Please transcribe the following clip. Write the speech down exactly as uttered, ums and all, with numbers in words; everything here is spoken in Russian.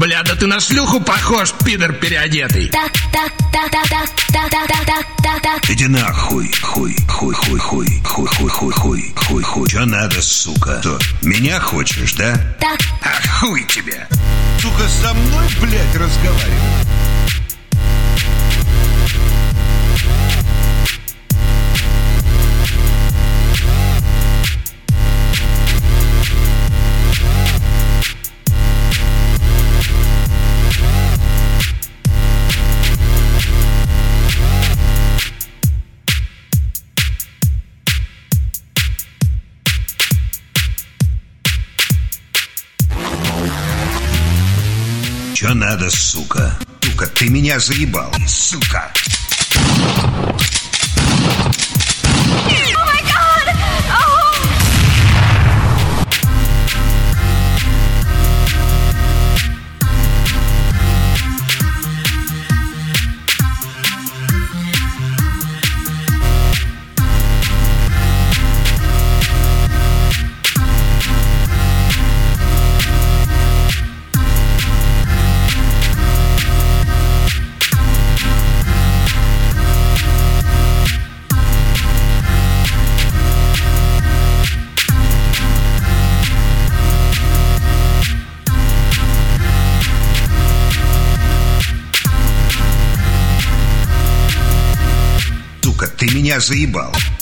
Бля, да ты на шлюху похож, пидор переодетый. Иди нахуй, хуй, хуй, хуй, хуй, хуй, хуй, хуй, хуй, хуй, хуй. Чё надо, сука? Что, меня хочешь, да? А хуй тебе. Сука, со мной, блядь, разговаривай. Чё надо, сука? Сука, ты меня заебал, сука. Сука, ты меня заебал.